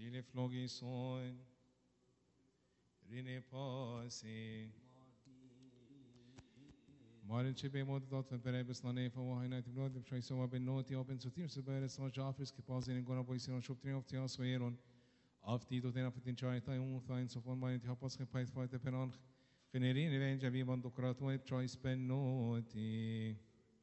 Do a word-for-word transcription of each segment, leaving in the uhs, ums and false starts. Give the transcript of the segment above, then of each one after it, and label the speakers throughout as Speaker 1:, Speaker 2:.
Speaker 1: Filiflogison, Rinepasi, Marin Chipe Motot and Perebus Nane for Wahina to Blood, the Trace of Benoti, Open Sutir, Suberis, or Jaffis, Kipazin, and Gonaboisin, or Shoptri of Tias Weron, of Tito Tenapatin Charita, Umuthines of one mind, help us fight for the Penon, Fenerin, Revenge, Avivan, Docrato, Choice Benoti.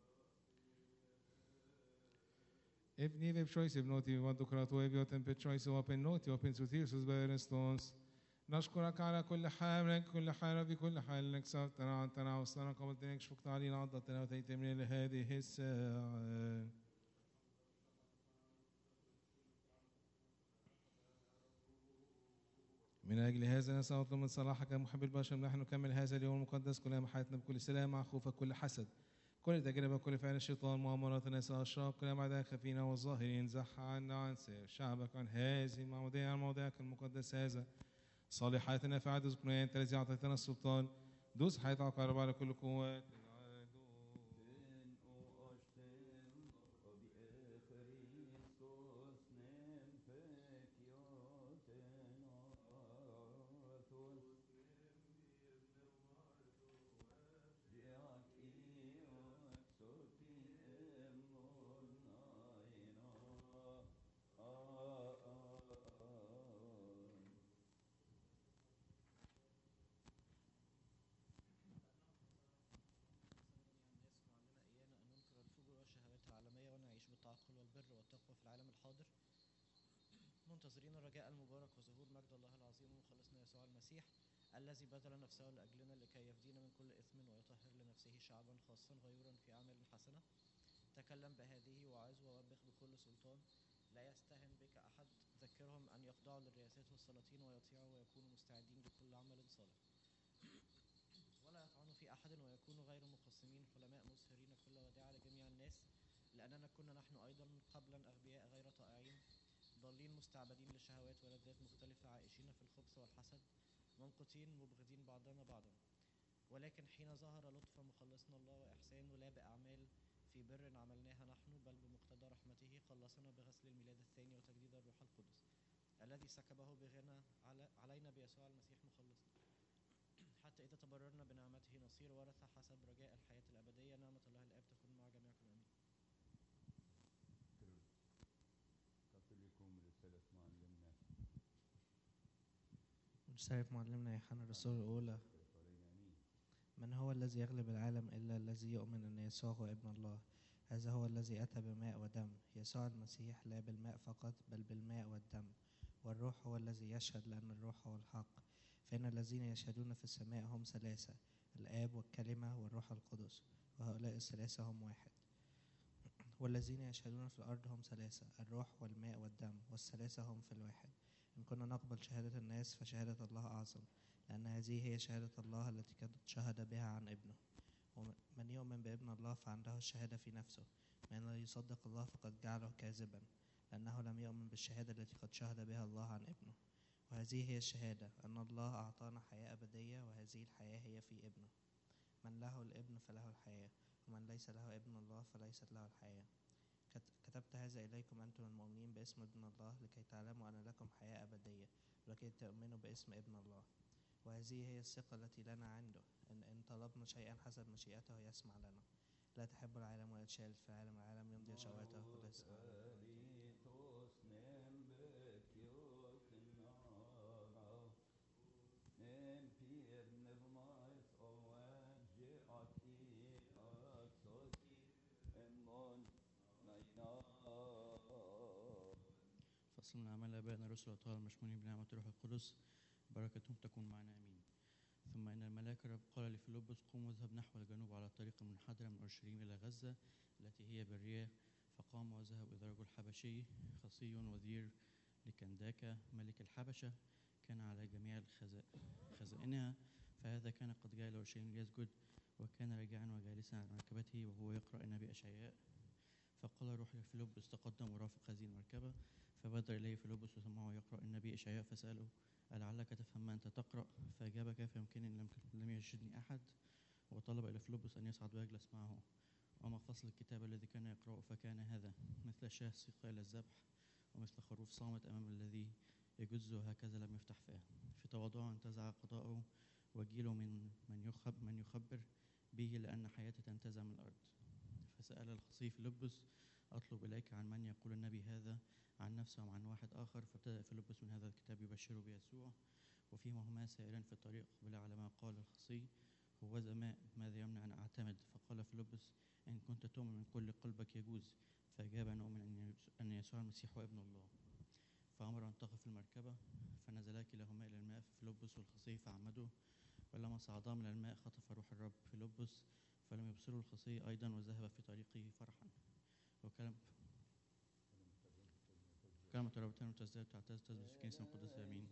Speaker 1: If neither choice, if not, you want to cry to every open choice, open note, open to tears, as better stones. نشكرك على كل حال لك كل حال بكل حال لك سبتنا عنتنا وصلنا قبل تنك شفقت علينا عضتنا وتيتمني لهذه الساعة من أجل هذا نسأل نطلب من صلاحك محب البشر نحن نكمل هذا اليوم المقدس كل ما حياتنا بكل سلام مع خوفك كل حسد كل تجربة كل فعل الشيطان مؤامرات الناس الأشرار كل ما عداك فينا والظاهرين زح عنا عن سير شعبك عن هذه المواضيع عن موضعك المقدس هذا صالحاتنا في عهد ذكرنا أنت الذي أعطيتنا السلطان دوس حياة عقارب على كل قوات
Speaker 2: بالتعقل والبر والتقوى في العالم الحاضر منتظرين الرجاء المبارك وظهور مجد الله العظيم ومخلصنا يسوع المسيح الذي بذل نفسه لأجلنا لكي يفدينا من كل إثم ويطهر لنفسه شعبا خاصا غيورا في أعمال حسنة تكلم بهذه وعظ ووبخ بكل سلطان لا يستهن بك أحد ذكرهم أن يخضعوا للرياسات والسلاطين ويطيعوا ويكونوا مستعدين لكل عمل صالح ولا يطعنوا في أحد ويكونوا غير مقسمين حلماء مظهرين كل وداعة لجميع الناس لأننا كنا نحن أيضا قبلا أغبياء غير طائعين ضالين مستعبدين لشهوات ولذات مختلفة عائشين في الخبث والحسد منقطين مبغضين بعضنا بعضا ولكن حين ظهر لطف مخلصنا الله وإحسانه لا بأعمال في بر عملناها نحن بل بمقتضى رحمته خلصنا بغسل الميلاد الثاني وتجديد الروح القدس الذي سكبه بغنى علينا بيسوع المسيح مخلصنا حتى إذا تبررنا بنعمته نصير ورثة حسب رجاء الحياة الأبدية نعمة الله الآب تكون مع جميعكم آمين.
Speaker 3: لكم رسالة معلمنا
Speaker 2: رسالة معلمنا يوحنا الرسول الأولى من هو الذي يغلب العالم إلا الذي يؤمن أن يسوع هو ابن الله هذا هو الذي أتى بماء ودم يسوع المسيح لا بالماء فقط بل بالماء والدم والروح هو الذي يشهد لأن الروح هو الحق فإن الذين يشهدون في السماء هم ثلاثة الآب والكلمة والروح القدس وهؤلاء الثلاثة هم واحد والذين يشهدون في الأرض هم ثلاثة الروح والماء والدم والثلاثة هم في الواحد إن كنا نقبل شهادة الناس فشهادة الله أعظم لأن هذه هي شهادة الله التي قد شهد بها عن ابنه ومن يؤمن بابن الله فعنده الشهادة في نفسه من لا يصدق الله فقد جعله كاذبا لأنه لم يؤمن بالشهادة التي قد شهد بها الله عن ابنه وهذه هي الشهادة أن الله أعطانا حياة أبدية وهذه الحياة هي في ابنه من له الابن فله الحياة ومن ليس له ابن الله فليست له الحياة كتبت هذا إليكم أنتم المؤمنين باسم ابن الله لكي تعلموا أن لكم حياة أبدية ولكي تؤمنوا باسم ابن الله وهذه هي الثقة التي لنا عنده إن, إن طلبنا شيئا حسب مشيئته يسمع لنا لا تحب العالم ولا تشاهد في العالم العالم يمضي شهواته ولا يسمع
Speaker 4: فصل من أعمال آبائنا الرسل والأطهار المشمولين بنعمة الروح القدس بركتهم تكون معنا آمين. ثم إن الملاك الرب قال لفيلبس قم واذهب نحو الجنوب على الطريق المنحدرة من أورشليم إلى غزة التي هي برية فقام وذهب إلى رجل حبشي خصي وزير لكنداكا ملك الحبشة كان على جميع خزائنها فهذا كان قد جاء إلى أورشليم ليسجد وكان راجعا وجالسا على مركبته وهو يقرأ النبي أشعياء فقال روح لفيلبس تقدم ورافق هذه المركبة فبادر إليه فيلبس وسمعه يقرأ النبي أشعياء فسأله ألعلك تفهم ما أنت تقرأ فأجاب كيف يمكنني لم لم يرشدني أحد وطلب إلى فيلبس أن يصعد ويجلس معه وما فصل الكتاب الذي كان يقرأه فكان هذا مثل شاة سيق إلى الذبح ومثل خروف صامت أمام الذي يجز هكذا لم يفتح فاه. في تواضعه انتزع قضاءه وجيله من من يخب من يخبر به لأن حياتي تنتزع من الأرض. فسأل الخصي فيلبس أطلب إليك عن من يقول النبي هذا عن نفسه وعن واحد آخر. فابتدأ فيلبس من هذا الكتاب يبشره بيسوع. وفيما هما سائرين في الطريق قبل على ما قال الخصي هوذا ماء ماذا يمنع أن أعتمد؟ فقال فيلبس إن كنت تؤمن من كل قلبك يجوز. فأجاب أن أؤمن أن يسوع المسيح هو ابن الله. فأمر أن تقف المركبة فنزلا كلاهما إلى الماء فيلبس والخصي فعمدوا. ولما صعدا من الماء خطف روح الرب فيلبس فلم يبصروا الخصي أيضا وذهب في طريقه فرحا. وكلم كلمة الرب تنمو تزداد تعتز تثبت في كنيسة مقدسة. آمين.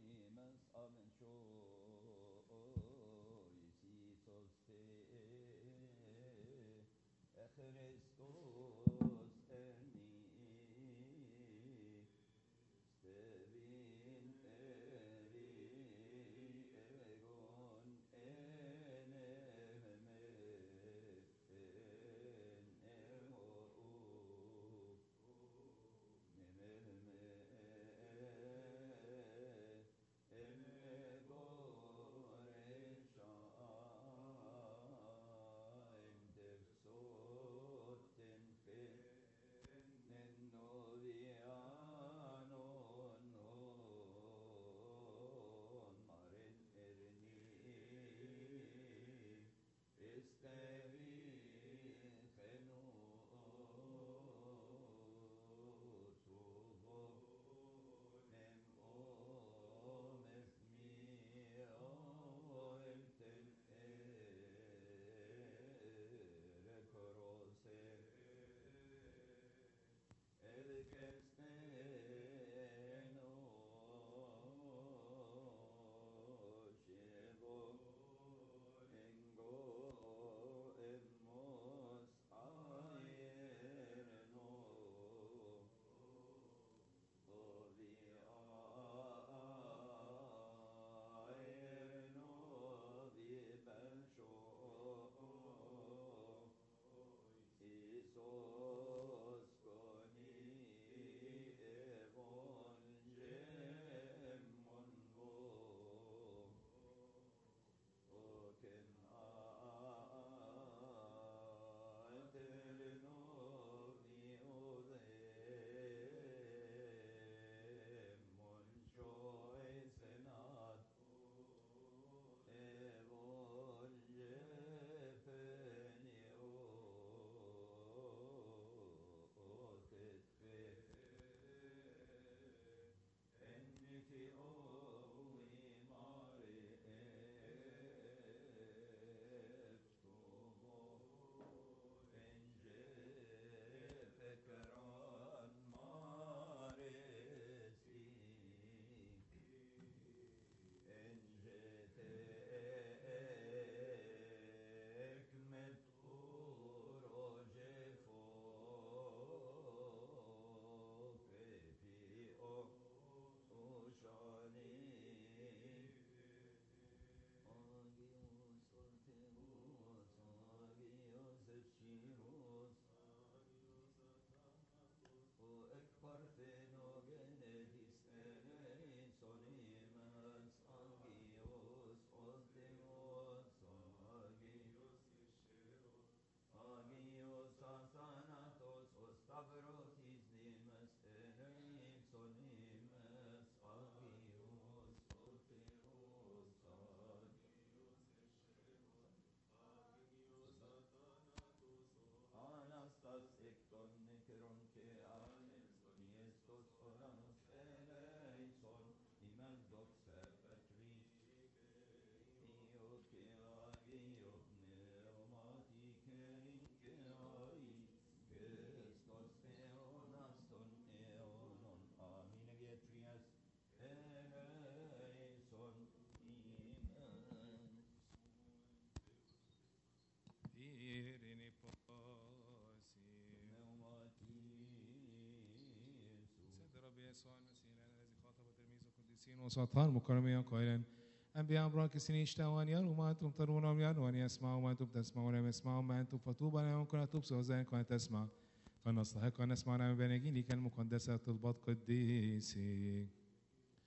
Speaker 1: وسطها المكرمين قائلا أنبياء أبراك سنين اشتهوا أن يروا ما أنتم ترون أو يروا أن يسمعوا ما أنتم تسمعون ولم يسمعوا ما أنتم فطوبى لهم كنا تبصر وذلك وأن تسمع فنستحق أن نسمع نعم بنجيلك المقدسة طلبات قديسك.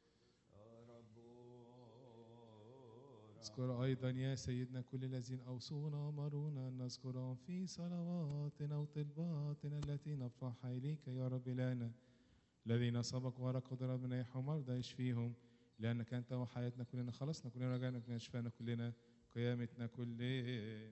Speaker 1: اذكر أيضا يا سيدنا كل الذين أوصونا وأمرونا أن نذكرهم في صلواتنا وطلباتنا التي نرفعها إليك يا رب إلهنا، الذين سبقوا ورا قدرة من يحيوا مرضى يشفيهم، لأنك أنت وحياتنا كلنا، خلصنا كلنا، رجعنا كلنا، شفانا كلنا، قيامتنا كلنا.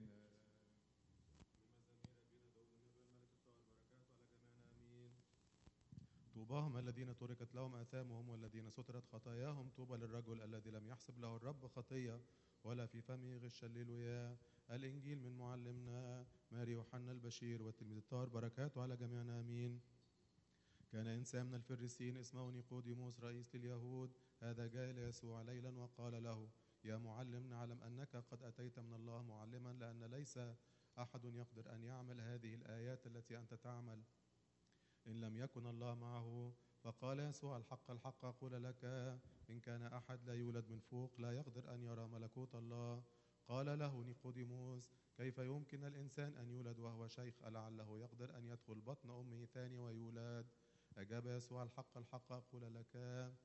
Speaker 3: طوباهم الذين تركت لهم آثامهم والذين سترت خطاياهم. طوبى للرجل الذي لم يحسب له الرب خطية ولا في فمه غش. هللويا. الإنجيل من معلمنا ماري يوحنا البشير والتلميذ الطاهر، بركاته على جميعنا آمين. كان إنسان من الفريسيين اسمه نيقوديموس رئيس اليهود، هذا جاء إلى يسوع ليلا وقال له: يا معلم، نعلم أنك قد أتيت من الله معلما، لأن ليس أحد يقدر أن يعمل هذه الآيات التي أنت تعمل إن لم يكن الله معه. فقال يسوع: الحق الحق أقول لك، إن كان أحد لا يولد من فوق لا يقدر أن يرى ملكوت الله. قال له نيقوديموس: كيف يمكن الإنسان أن يولد وهو شيخ؟ ألعله يقدر أن يدخل بطن أمه ثاني ويولد؟ أجاب يسوع: الحق الحق أقول لك،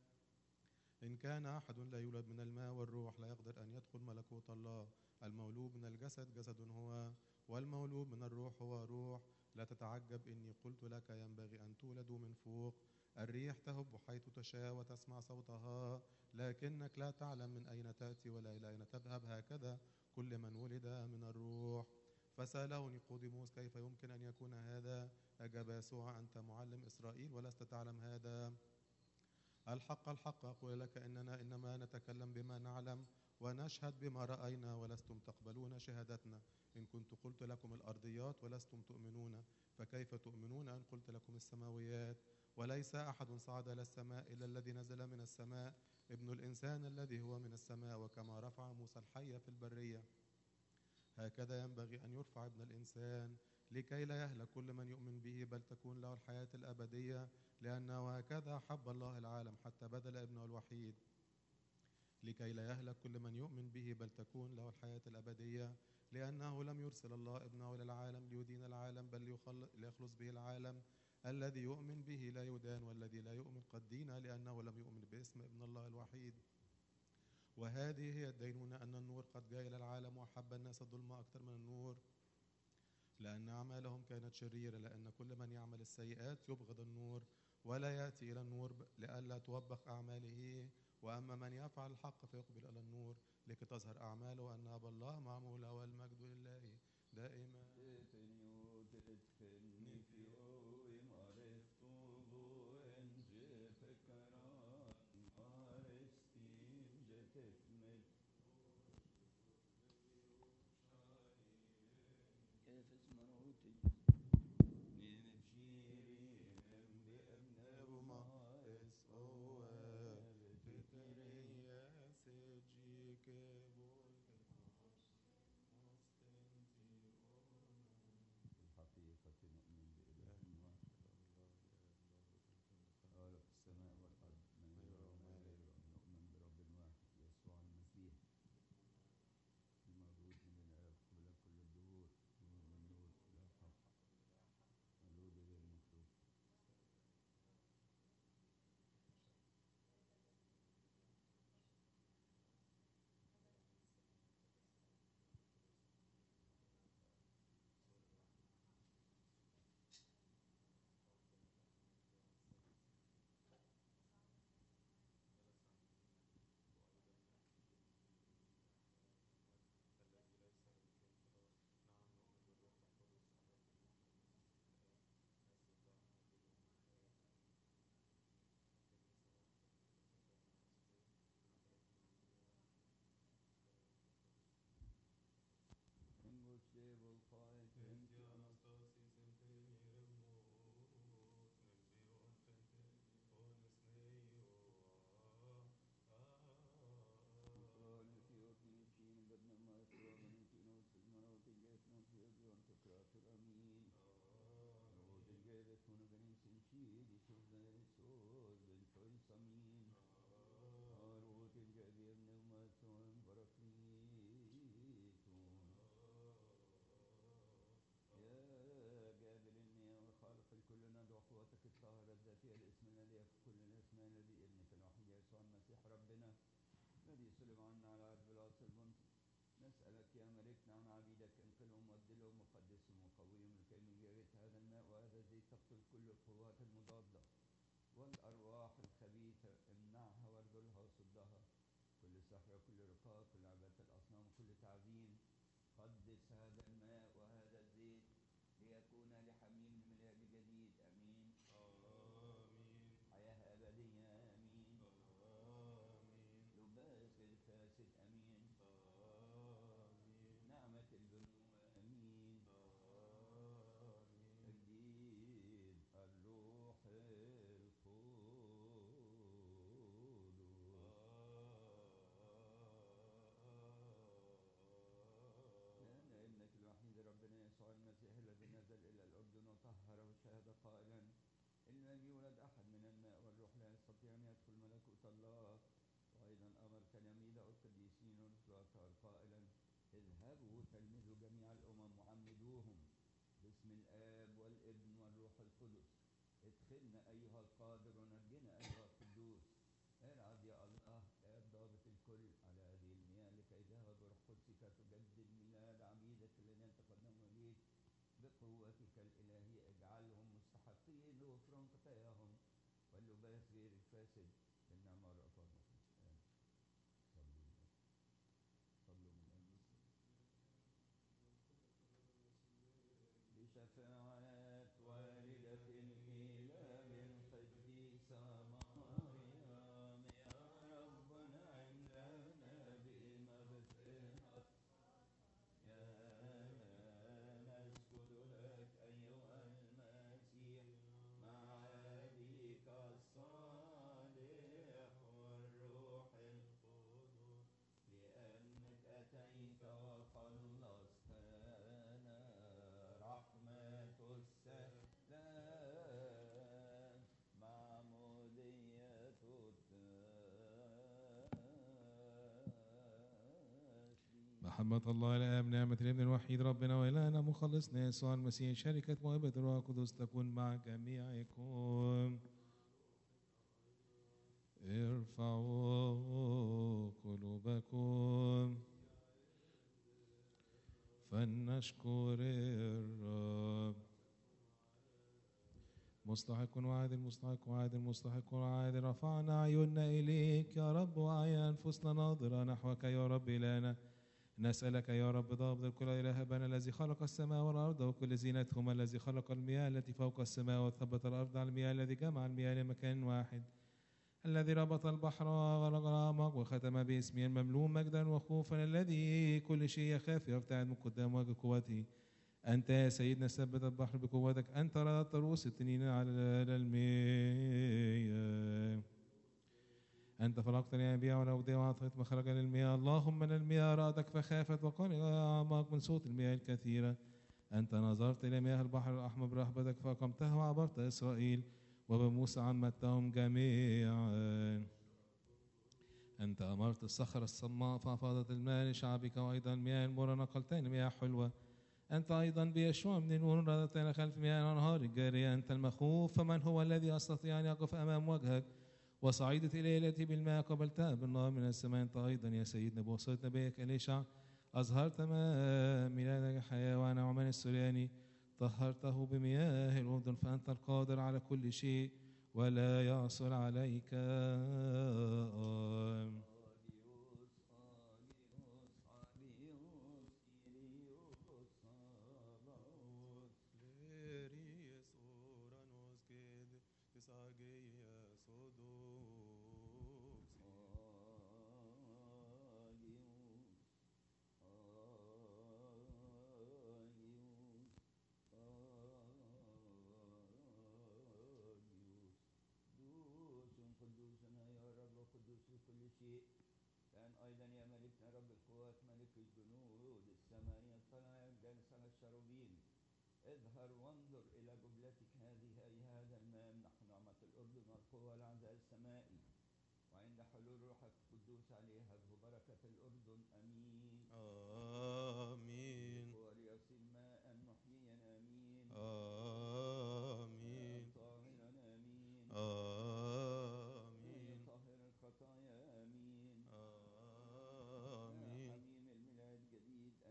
Speaker 3: إن كان أحد لا يولد من الماء والروح لا يقدر أن يدخل ملكوت الله. المولود من الجسد جسد هو، والمولود من الروح هو روح. لا تتعجب إني قلت لك ينبغي أن تولدوا من فوق. الريح تهب حيث تشاء وتسمع صوتها، لكنك لا تعلم من أين تأتي ولا إلى أين تذهب. هكذا كل من ولد من الروح. فسأله نيقوديموس: كيف يمكن أن يكون هذا؟ أجاب يسوع: أنت معلم إسرائيل ولست تعلم هذا؟ الحق الحق أقول لك، إننا إنما نتكلم بما نعلم ونشهد بما رأينا ولستم تقبلون شهادتنا. إن كنت قلت لكم الأرضيات ولستم تؤمنون، فكيف تؤمنون إن قلت لكم السماويات؟ وليس أحد صعد إلى السماء إلا الذي نزل من السماء، ابن الإنسان الذي هو من السماء. وكما رفع موسى الحية في البرية، هكذا ينبغي أن يرفع ابن الإنسان، لكي لا يهلك كل من يؤمن به بل تكون له الحياة الأبدية. لأنه هكذا حب الله العالم حتى بذل ابنه الوحيد، لكي لا يهلك كل من يؤمن به بل تكون له الحياة الأبدية. لأنه لم يرسل الله ابنه إلى العالم ليدين العالم، بل ليخلص به العالم. الذي يؤمن به لا يدان، والذي لا يؤمن قد دين، لأنه لم يؤمن باسم ابن الله الوحيد. وهذه هي الدينونة، أن النور قد جاء إلى العالم وأحب الناس الظلم أكثر من النور، لأن أعمالهم كانت شريرة. لأن كل من يعمل السيئات يبغض النور ولا يأتي إلى النور لئلا توبخ أعماله. وأما من يفعل الحق فيقبل إلى النور، لكي تظهر أعماله أنها بالله معمولة، والمجد لله دائما.
Speaker 5: يا ملكنا عن عبيدك انقلهم وابدلهم وقدسهم وقويهم لكي من جهة هذا الماء وهذا الزيت تقتل كل القوات المضادة والأرواح الخبيثة، امنعها واردلها وصدها، كل سحر وكل رقاق كل عبادة الأصنام وكل تعظيم. قدس هذا الماء وهذا الزيت ليكون لحميم الميلاد الجديد. آمين.
Speaker 3: آمين.
Speaker 5: حياة أبدية. آمين.
Speaker 3: آمين.
Speaker 5: لباس الفاسد. آمين.
Speaker 3: آمين.
Speaker 5: نعمة البنوة. آمين.
Speaker 3: آمين.
Speaker 5: تجديد الروح القدس. لأن ابنك الوحيد ربنا يسوع المسيح الذي نزل إلى الأردن وطهره شهد قائلا إن لم يولد أحد من الماء والروح لا يستطيع أن يدخل ملكوت الله. وأيضا أمر تلاميذه القديسين والأطهار قائلا اذهبوا تلمذوا جميع الأمم وعمدوهم باسم الآب والابن والروح القدس. ادخلنا أيها القادر ونجنا أيها القدوس. ارعد يا الله آب ضابط الكل على هذه المياه لكي ذهب بروح قدسك تجدد ميلاد عبيدك الذين تقدموا إليك بقوتك الإلهية. اجعلهم مستحقين لغفران خطاياهم واللباس غير الفاسد بالنعمة والرأفة والمغفرة. صلوا صلوا من أجل بشفاعة والدة الإله القديسة مريم يا رب نعم لنا بمغفرة. يا نسجد لك أيها المسيح مع أبيك الصالح والروح القدس لأنك أتيت وخلصتنا رحمة السلام معمودية التسليم.
Speaker 1: محبة الله الآب نعمة الابن الوحيد ربنا وإلهنا مخلصنا يسوع المسيح شركة موهبة الروح القدس تكون مع جميعكم. ارفعوا قلوبكم فلنشكر الرب. مستحق وعادل مستحق وعادل مستحق وعادل رفعنا عيوننا إليك يا رب وأعيا أنفسنا ناظرة نحوك يا رب إلهنا. نسألك يا رب ضابط الكل إله أبانا الذي خلق السماء والأرض وكل زينتهما الذي خلق المياه التي فوق السماء وثبت الأرض على المياه الذي جمع المياه لمكان واحد الذي ربط البحر وغلق الأعماق وختم باسمه المملوء مجدا وخوفا الذي كل شيء يخاف ويبتعد من قدام وجه قوته. أنت يا سيدنا ثبت البحر بقوتك. أنت رددت رؤوس التنين على المياه. أنت فرقتني يا أنبياء والأودية وأعطيت مخرجا للمياه. اللهم من المياه رأتك فخافت وقال يا أعماق من صوت المياه الكثيرة. أنت نظرت إلى مياه البحر الأحمر برحمتك فأقمتها وعبرت إسرائيل وبموسى عمتهم جميعا. أنت أمرت الصخرة الصماء فأفاضت الماء لشعبك وأيضا المياه المرة نقلتين مياه حلوة. أنت أيضا بيشوع من نور رددتنا خلف مياه الأنهار الجارية. أنت المخوف فمن هو الذي يستطيع أن يقف أمام وجهك؟ وصعيدة إليه التي بالماء قبلتها بالنار من السماء. أنت أيضا يا سيدنا بواسطة نبيك إليشع أظهرت ما ميلادك حياة ونعمان السرياني طهرته بمياه الأردن. فأنت القادر على كل شيء ولا يعصر عليك. آمين.
Speaker 3: Leris oranos ked tisageia sodoxi.
Speaker 5: كان أيضا يا ملكنا رب القوات ملك الجنود السماء يطلع الجالس على الشروبين. اظهر وانظر إلى جبلتك هذه أي هذا الماء نحن نعمة الأردن والقوة والعزاء السمائي وعند حلول روحك القدوس عليها بركة الأردن. أمين.
Speaker 3: آمين.
Speaker 5: وليصل ماء محييا. آمين.
Speaker 3: آمين.
Speaker 5: طاهرا. آمين.
Speaker 3: آمين.
Speaker 5: طاهر الخطايا. آمين.
Speaker 3: آمين.
Speaker 5: حميم الميلاد جديد.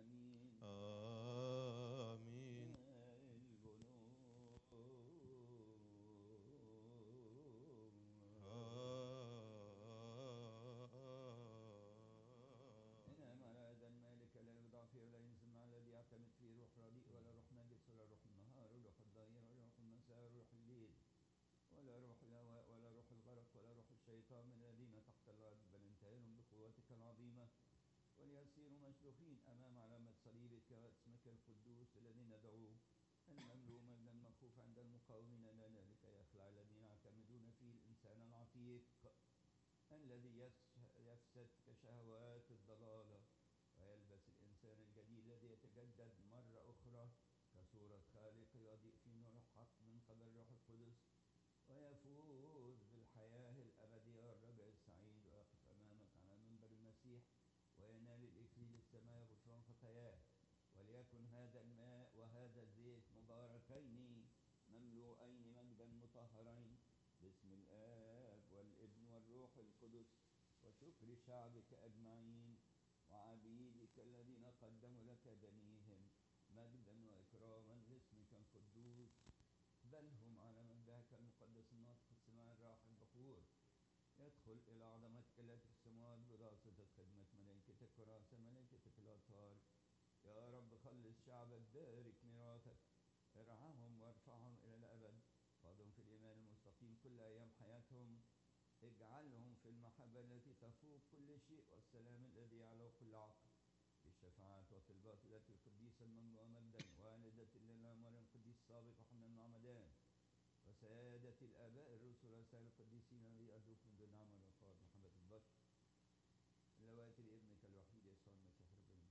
Speaker 5: الشيطان من الذين تحت الأرض، بل انتهرهم بقوتك العظيمة، وليصيروا مشلوخين أمام علامة صليبك واسمك القدوس الذي ندعوه، المملوء مجدا مخوف عند المقاومين لنا، لكي يخلع الذين يعتمدون فيه الإنسان العتيق الذي يفسد كشهوات الضلالة، ويلبس الإنسان الجديد الذي يتجدد مرة أخرى كصورة خالق يضيء في نور الحق من قبل الروح القدس، ويفوز بالحياة الأبدية والرجاء السعيد، ويقف أمامك على منبر المسيح وينال الإكليل السماوي غفران خطاياه. وليكن هذا الماء وهذا الزيت مباركين مملوءين مجدا مطهرين باسم الآب والابن والروح القدس، وشكر شعبك أجمعين وعبيدك الذين قدموا لك دميهم مجدا وإكراما لاسمك القدوس، بل هم على مجدك المقدس الناطق السماء الراح البخور، يدخل إلى عظمتك التي في السماوات براسة خدمة ملائكتك ورأس ملائكتك الأطهار. يا رب خلص شعبك، بارك ميراثك، ارعاهم وارفعهم إلى الأبد، خذهم في الإيمان المستقيم كل أيام حياتهم، اجعلهم في المحبة التي تفوق كل شيء والسلام الذي يعلو كل عقل، بالشفاعات والطلبات التي القديسة المملوءة مجدا، والدة لله مريم القديس السابق وحنا المعمدان، وسادة الآباء الرسل وسائر القديسين الذي أرجوك من دون عمل وقال محبة البشر، اللواتي لابنك الوحيد يسوع المسيح ربنا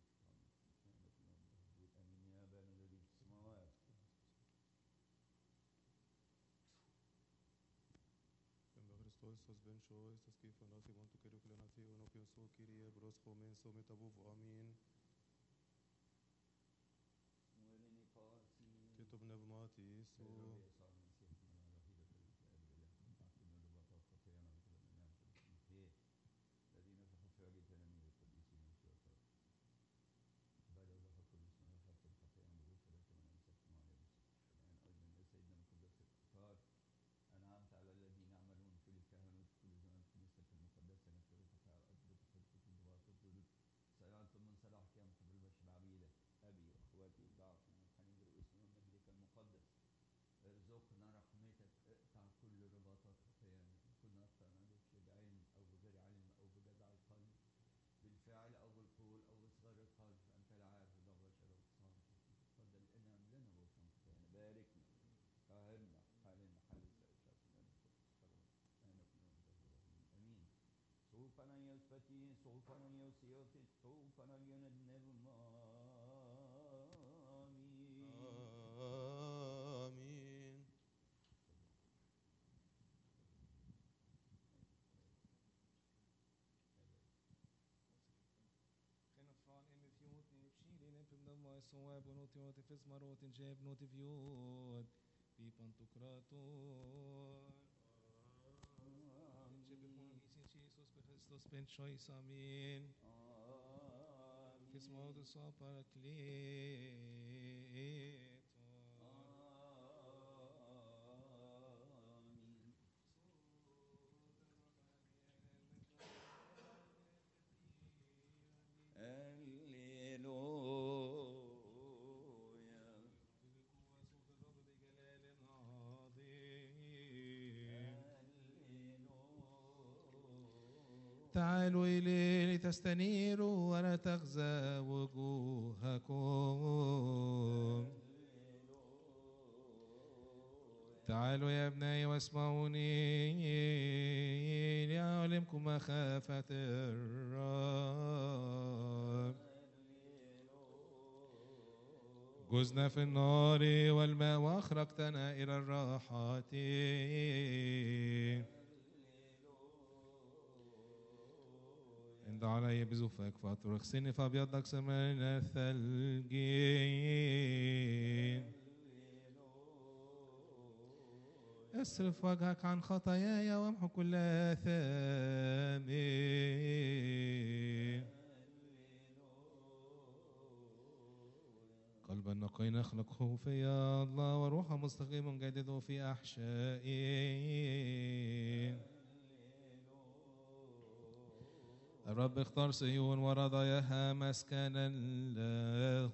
Speaker 5: آمين. يا أبانا الذي في السماوات
Speaker 3: Χριστός ben show estas que fanasi want to kero klanati ono que so kirie bros khomen so metabuv amin
Speaker 5: ولني قاسي
Speaker 3: كتب نبماتي so
Speaker 5: الرب يسوع المسيح من الوحيد في الآب الإله من تعطينا الرباط والخطايانا وكل من يعمل الخير الذين نفخوا في وجه تلاميذ القديسين والشهداء، بل وضح كل اسم وخلق الخطايا مغفرة من أمسكتم عليه الآن أيضا يا سيدنا المقدس الأطهار، أنعمت على الذين يعملون في الكهنوت كل زمان في كنيستك المقدسة نكتبك على الأرض بتخطيط الضباط والجدود، سألتم من صلاحك يا محب البشر بعبيدك، أبي وأخواتي وضعف المنحنين برؤوسنا ومجدك المقدس، ارزقنا رحمتك، اقطع كل رباطات خطايانا، إن كنا أخطأنا بك بعلم أو بغير علم أو بجدع القلب، بالفعل أو بالقول أو بصغر القلب، فأنت العارف ذا بشر وصالح، تفضل انعم لنا وغفران خطايانا، باركنا طهرنا حالنا حال امين. سوفنا يثبتي سوفنا يوسيوتي سوفنا يندنب امين.
Speaker 3: آمين.
Speaker 1: Geen vrouw in mijn vjoot, in mijn pschiel, in mijn pimdam, maar zo hebben we noten, noten, vis maar rood, in jeb, noten vjoot, pipan tukrator. Jeb, gewoon iets in Jezus, bij Christus, ben choice, amen. Vis maar rood, zo parakleto. تعالوا إلي لتستنيروا ولا تخزى وجوهكم. تعالوا يا ابنائي واسمعوني لأعلمكم مخافة الرب. جزنا في النار والماء وأخرجتنا إلى الراحات. عند علي بزفك فترخصني فابيضك سمن الثلج. اصرف وجهك عن خطاياي وامحو كل آثامي. قلبا نقي نخلقه في الله وروحا مستقيم جدده في أحشائي. الرب اختار صهيون ورضاياها مسكنا له.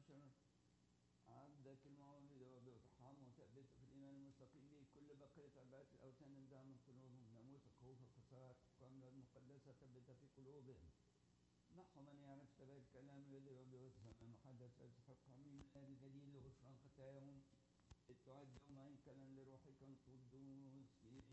Speaker 5: بشر عبدك المعبد وبإطحامه وثبته في الإيمان المستقيم به كل بقية عبادة الأوثان انزع من قلوبهم ناموسك خوف القصار وأمر المقدسة ثبت في قلوبهم نحو من يعرف تبع الكلام الذي وبوسع من محدث ويستحق من هذا الجديد لغفران خطاياهم إذ تعدهم هيكلا لروحك القدوس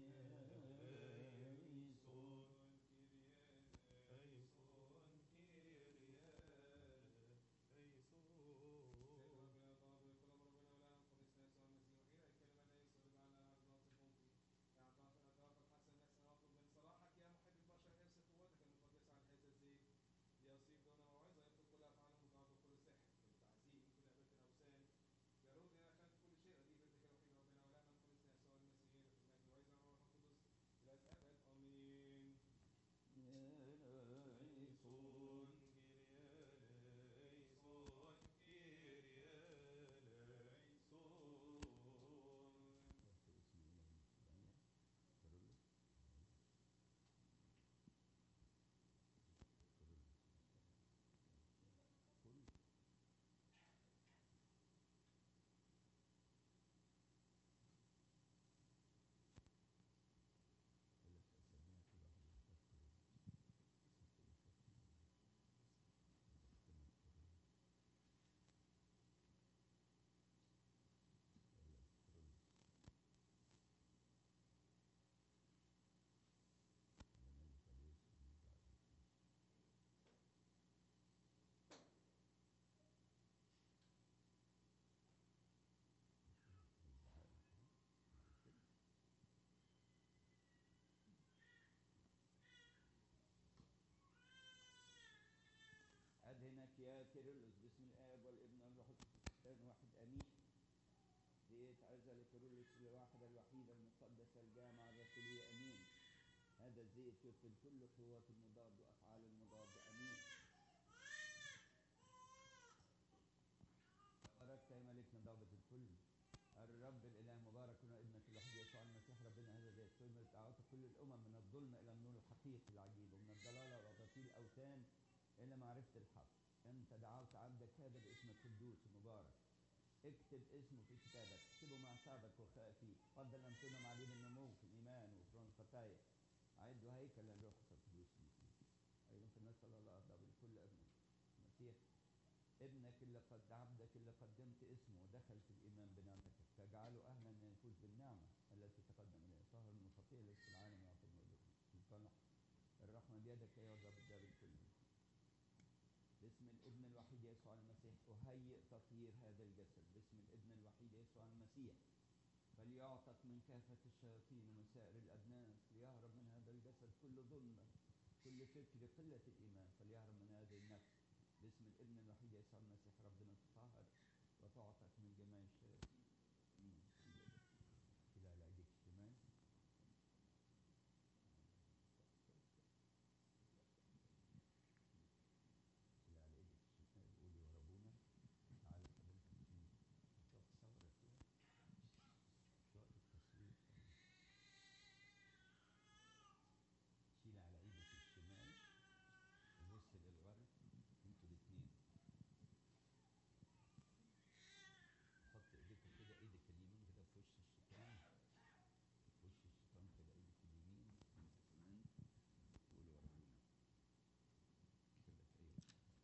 Speaker 5: أدهنك يا كيرلس باسم الآب والابن والروح القدس واحد أمين. ديت عزة لكيرلس الواحدة الوحيدة المقدسة الجامعة الرسولية أمين. هذا الزيت يبطل كل قوات المضاد وأفعال المضاد أمين. باركت يا ملكنا ضابط الكل الرب الإله مبارك وابنك الوحيد يسوع المسيح ربنا هذا زيت كلمة دعوت كل الأمم من الظلم إلى النور الحقيقي العجيب ومن الضلالة وأباطيل الأوثان إلى معرفة الحق. أنت دعوت عبدك هذا باسم القدوس المبارك. اكتب اسمه في كتابك، اكتبه مع شعبك وخائفيه. قدر لم تنم عليه بالنمو في الإيمان وغفران الخطايا. أعدوا هيكلا للروح القدوس المسيح. أيضا في الناس صلى الله عليه وسلم كل ابنك المسيح ابنك اللي قد عبدك اللي قدمت اسمه ودخل في الإيمان بنعمتك فاجعله أهلا أن يفوز بالنعمة التي تقدم إليها. طهر من الخطيئة التي في العالم يعطي المؤلف الرحمة بيدك يا رب الدار الكل. باسم الابن الوحيد يسوع المسيح أهيئ تطهير هذا الجسد. باسم الابن الوحيد يسوع المسيح فليعتق من كافة الشياطين ومن سائر الأدناس ليهرب من هذا الجسد كل ظلمة كل فكر قلة الإيمان فليهرب من هذه النفس. باسم الابن الوحيد يسوع المسيح ربنا تطهر وتعتق من جميع الشياطين. امين. كده على ايديك الشمال. كده على ايديك الشمال قولي ورا ابونا. تعالى حضرتك فين؟ هتقف تصور كده؟ مش وقت التصوير. شيل على ايدك الشمال وبص للغرب انتوا الاثنين. حط ايديكم كده ايدك اليمين كده في وش الشيطان. في وش الشيطان كده ايدك اليمين انت كمان قولي ورا ابونا. كده في ايه؟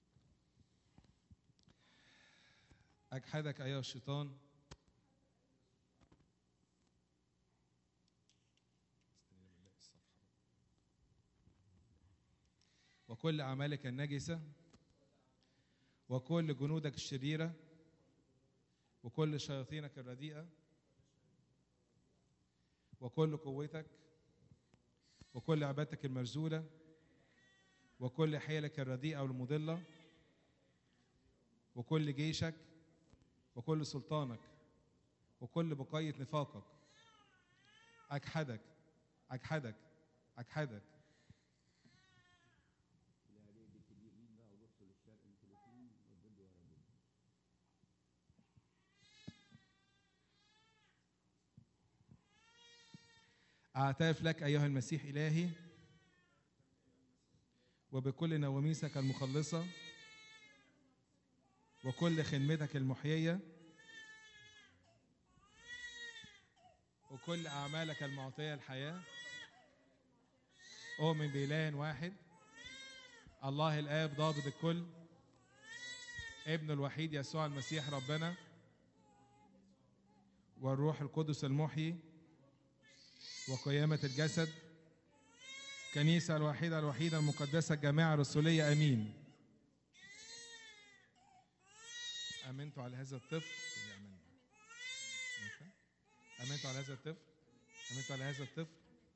Speaker 1: أجحدك أيها الشيطان وكل أعمالك النجسة وكل جنودك الشريرة وكل شياطينك الرديئة وكل قوتك وكل عبادتك المرزولة وكل حيلك الرديئة والمضلة وكل جيشك وكل سلطانك وكل بقية نفاقك. أجحدك أجحدك أجحدك.
Speaker 5: لا ايدك اليمين بقى وبصوا للشرق انتوا الاثنين وردوا ورا ابونا.
Speaker 1: أعترف لك أيها المسيح إلهي وبكل نواميسك المخلصة وكل خدمتك المحيية وكل أعمالك المعطية الحياة. أؤمن بإله واحد الله الآب ضابط الكل، ابن الوحيد يسوع المسيح ربنا، والروح القدس المحيي، وقيامة الجسد، كنيسة الوحيدة الوحيدة المقدسة الجامعة الرسولية. أمين. آمنت على هذا الطفل. آمنت على هذا الطفل. آمنت على هذا الطفل.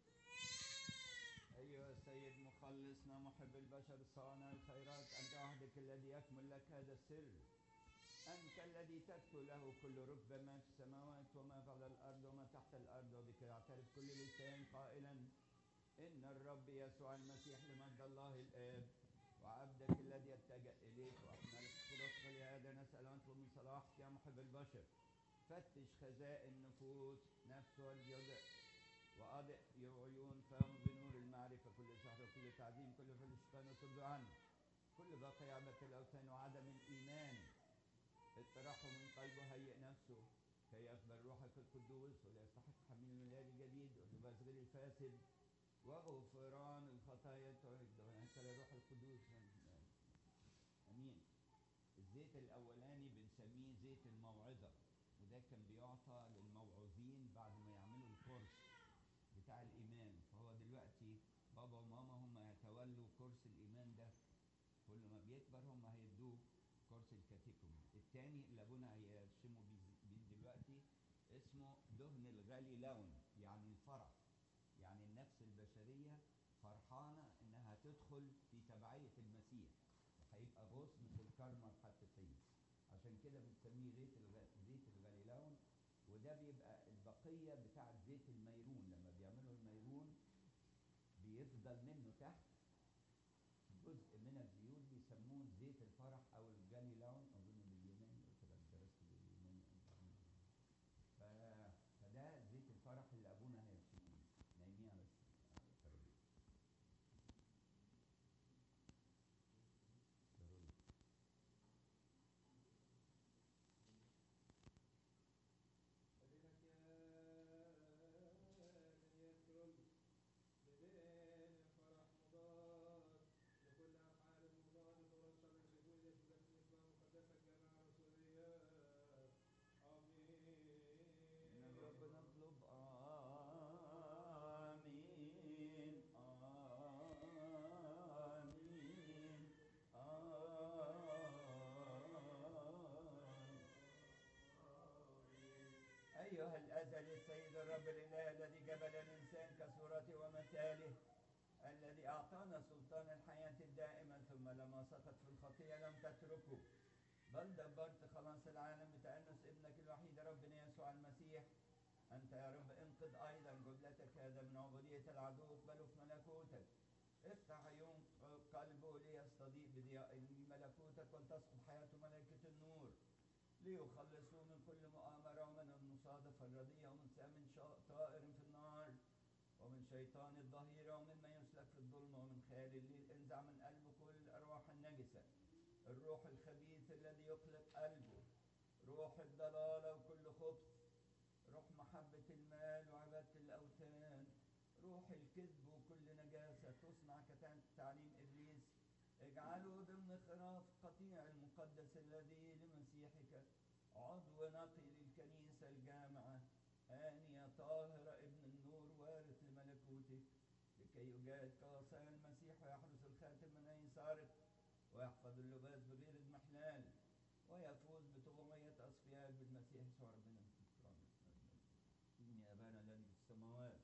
Speaker 5: أيها السيد مخلصنا محب البشر صانع الخيرات، أنت وحدك الذي يكمل لك هذا السر، أنت الذي تذكر له كل ركبة ما في السماوات وما على الأرض وما تحت الأرض، وبك يعترف كل لسان قائلا إن الرب يسوع المسيح لمجد الله الآب، وعبدك الذي يتجه إليك وأحملك خلقك. لهذا نسأل ونطلب من صلاحك يا محب البشر، فتش خزائن نفوس نفسها الجدع، وأضئ عيون فهم بنور المعرفة، كل سحر وكل تعظيم كل فعل الشيطان وصد عنه، كل باقي عبادة الأوثان وعدم الإيمان اطرحه من قلبه، هيئ نفسه كي يقبل روحك القدوس وليستحق حمل الميلاد الجديد واللباس غير الفاسد وغفران الخطايا هكذا الروح القدوس. امين. الزيت الاولاني بنسميه زيت الموعظه، وده كان بيعطى للموعوظين بعد ما يعملوا الكورس بتاع الايمان، فهو دلوقتي بابا وماما هم يتولوا كورس الايمان ده، كل ما بيكبر هم هيدوه كورس الكاتيكوم. الثاني اللي ابونا هيرسمه بيه دلوقتي اسمه دهن الغالي لون، يعني الفرح، يعني النفس البشرية فرحانة إنها تدخل في تبعية المسيح، وهيبقى غصن في الكرمة الحقيقية، عشان كده بنسميه زيت زيت الغليلون. وده بيبقى البقية بتاع زيت الميرون، لما بيعملوا الميرون بيفضل منه تحت جزء من الزيوت بيسموه زيت الفرح أو الغليلون، أظن باليوناني كده درست باليوناني. فده زيت الفرح اللي أبونا هيرسمه نايمين على الترابيزة. أيها الأزلي السيد الرب الإله الذي جبل الإنسان كصورته ومثاله، الذي أعطانا سلطان الحياة الدائمة، ثم لما سقط في الخطيئة لم تتركه، بل دبرت خلاص العالم بتأنس ابنك الوحيد ربنا يسوع المسيح. أنت يا رب انقذ أيضا جملتك هذا من عبودية العدو، اقبله في ملكوتك. افتح عيون قلبه ليستضيء بضياء ملكوتك، ولتسقط حياته ملائكة النور، ليخلصوا من كل مؤامرة ومن المصادفة الرديئة ومن سام طائر في النار ومن شيطان الظهيرة ومما يسلك في الظلمة ومن خيال الليل. انزع من قلبه كل الأرواح النجسة، الروح الخبيث الذي يقلق قلبه، روح الضلالة وكل خبث، روح محبة المال وعبادة الأوثان، روح الكذب وكل نجاسة تصنع كتعليم إبليس. اجعله ضمن خراف قطيع المقدس الذي لمسيحك عضو نقي للكنيسة الجامعة، آنية طاهرة ابن النور وارث لملكوتك، لكي يجاهد كوصايا المسيح ويحرس الخاتم من أي سارق ويحفظ اللباس بغير اضمحلال ويفوز بطغمية أصفياء بالمسيح يسوع ربنا. إني أبانا الذي في السماوات.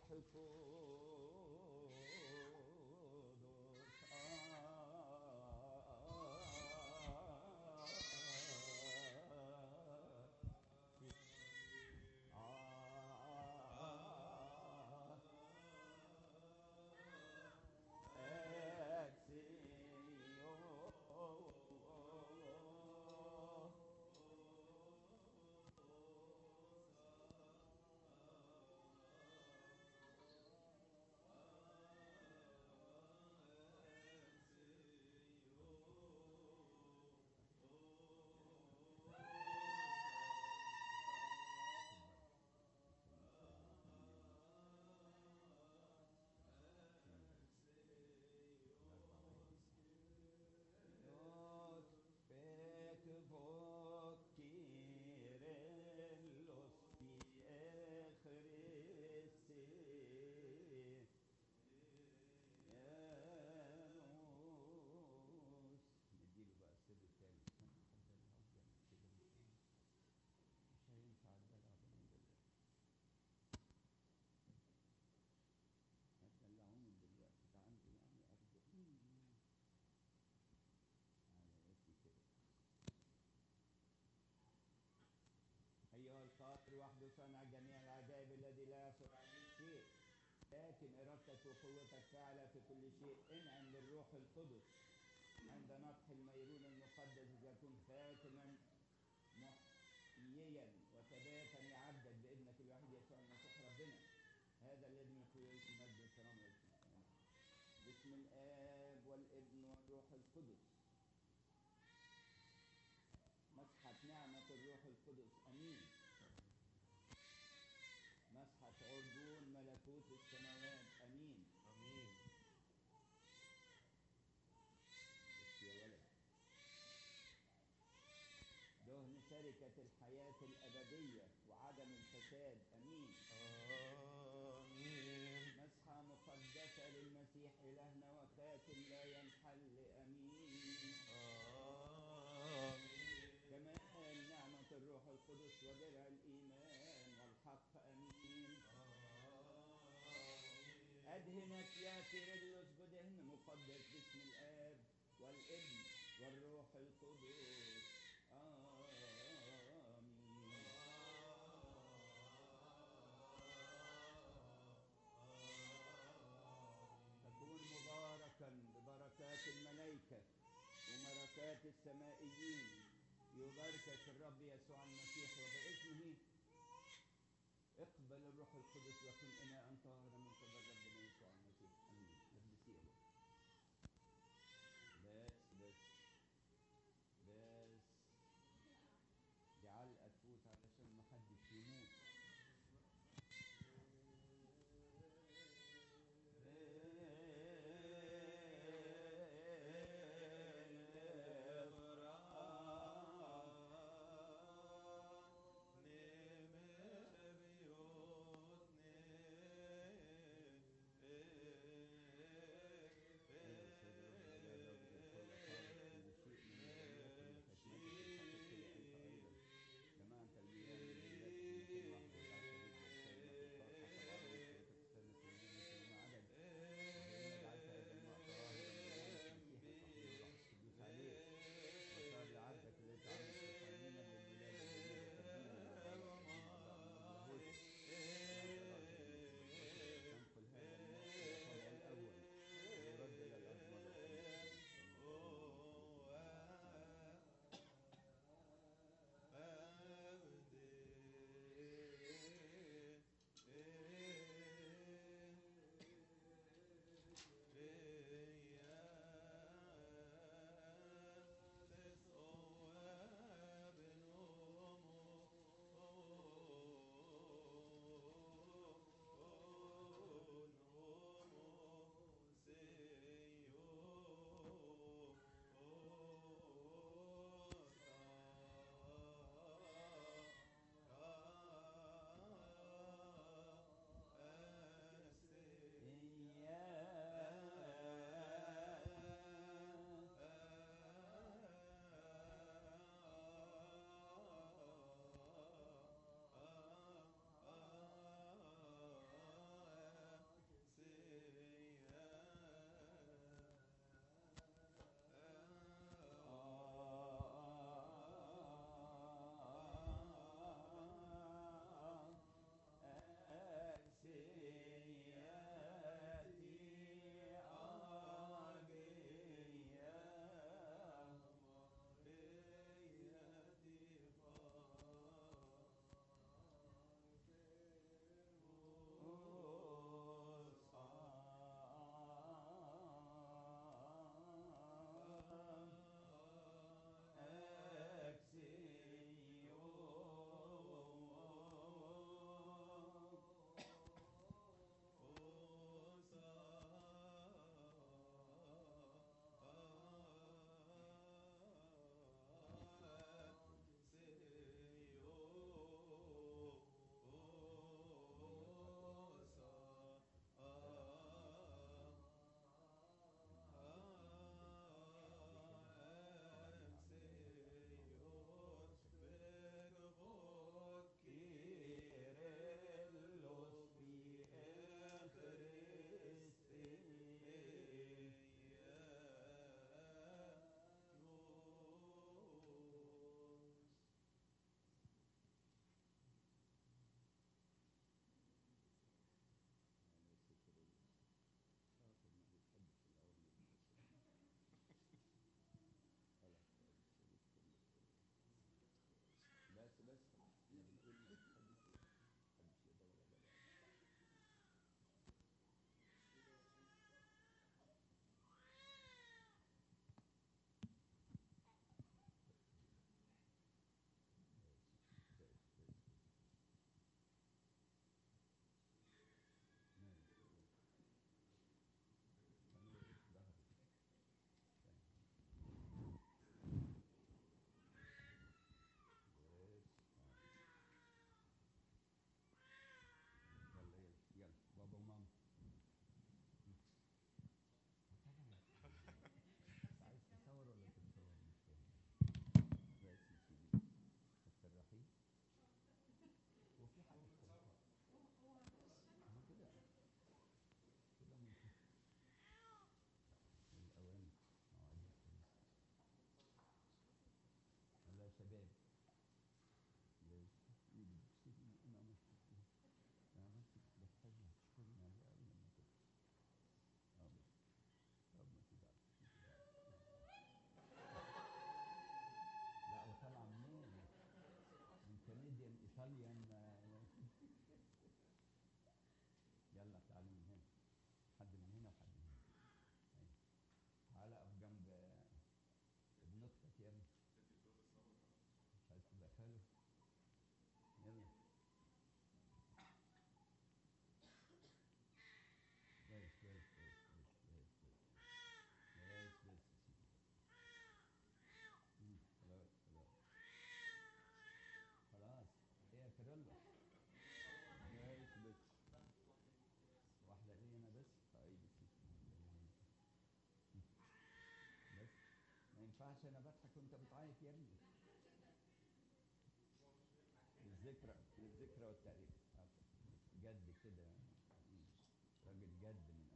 Speaker 5: أيها القادر وحده صنع جميع العجائب الذي لا يعثر عليه شيء، لكن إرادتك وقوتك فعلة في كل شيء. انعم للروح القدس عند نطح الميرون المقدس يكون خاتما محييا وثباتا يعبد بابنك الوحيد يسوع المسيح ربنا، هذا الذي من قوة المجد والكرامة والسلام. باسم الآب والابن والروح القدس. مسحة نعمة الروح القدس. أمين. مسحة عرجون ملكوت السماوات. أمين.
Speaker 3: امين.
Speaker 5: بس يا ولد. دهن شركة الحياة الأبدية وعدم الفساد. أمين.
Speaker 3: امين.
Speaker 5: مسحة مقدسة للمسيح إلهنا وخاتم لا ينحل. أمين.
Speaker 3: امين.
Speaker 5: كمال نعمة الروح القدس ودرع الإيمان والحق. أمين. أدهنك يا كيرلس بدهن مقدس باسم الآب والابن والروح القدس. آمين. تكون مباركا ببركات الملائكة وملكات السمائيين. يباركك الرب يسوع المسيح وباسمه اقبل الروح القدس وكن إناء طاهرا من قبل ربنا يسوع المسيح. امين. لبسيه بس بس بس دي علقه تفوت علشان ما حدش يموت. عشان انا بضحك وانت بتعيط يا ابني. للذكرى للذكرى والتاريخ. جد كده، راجل جد من